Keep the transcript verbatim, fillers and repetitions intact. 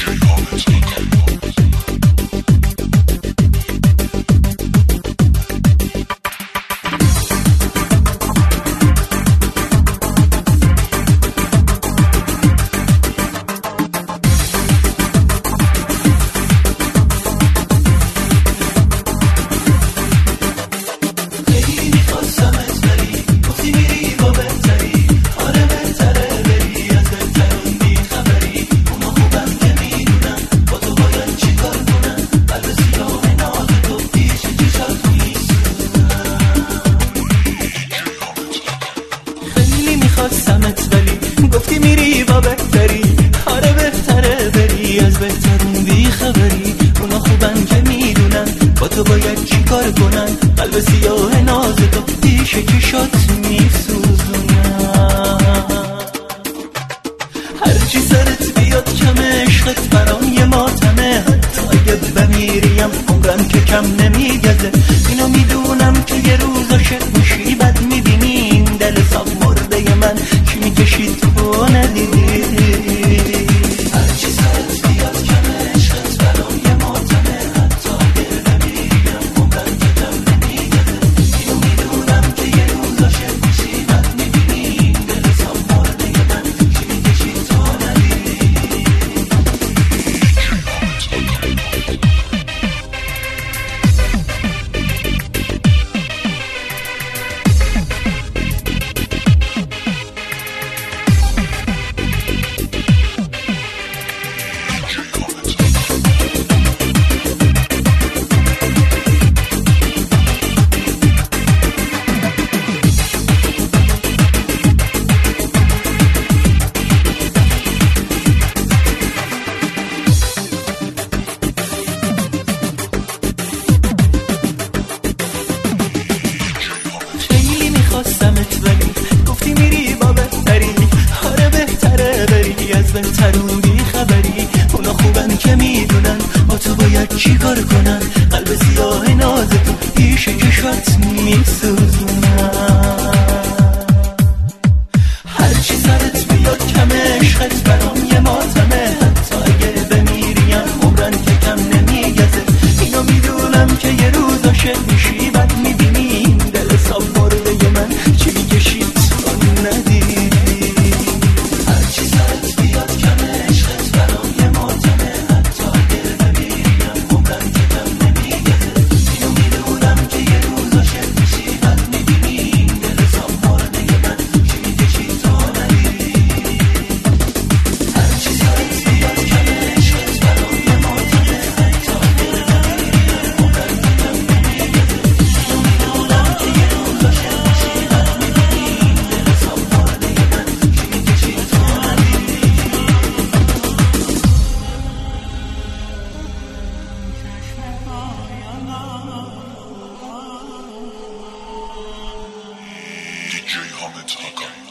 گفتی میری با بهتری، آره بهتره بری از بهترون بی خبری. اونا خوبن که میدونن با تو باید چی کار کنن، قلب سیاه ناز تو پیش چشات میسوزونن. هرچی سرت بیاد کم عشقت برام یه ماتمه، حتی اگه بمیریم عمرم که کم نمیگذه. اینو میدونم که یه روز عاشق میشی بد میبینی دل صاف مرده من چی میکشی تو ندیدی. هرچی سرت بیاد کم عشقت برام یه ماتمه، حتی اگه بمیریم عمرم که کم نمیگذه. اینو میدونم که یه روز عاشق میشی بد میبینی دل صاف مرده من چی میکشی تو ندیدی. خواستمت ولی گفتی میری با بهتری، آره بهتره بری از بهترون بی خبری. اونا خوبن که میدونن با تو باید چی کار کنن، قلب سیاه ناز تو پیش چشات میسوزونن. هرچی سرت بیاد کم عشقت برام یه ماتمه، حتی اگه بمیریم عمرن که کم نمیگذه. اینو میدونم که یه روز عاشق میشی بد میبینی دل صاف مرده من چی میکشی تو ندیدی. هرچی سرت بیاد کم عشقت برام یه ماتمه، حتی اگه بمیریم عمرن که کم نمیگذه. اینو میدونم که یه روز عاشق میشی بد میبینی دل صاف مرده من چی میکشی تو ندیدی. هرچی سرت بیاد کم عشقت برام یه ماتمه، حتی اگه بمیریم عمرن که کم نمیگذه. اینو میدونم که یه روز عاشق میشی بد میبینی دل صاف مرده من چی میکشی تو ندیدی. دی جی Hamid Hakan.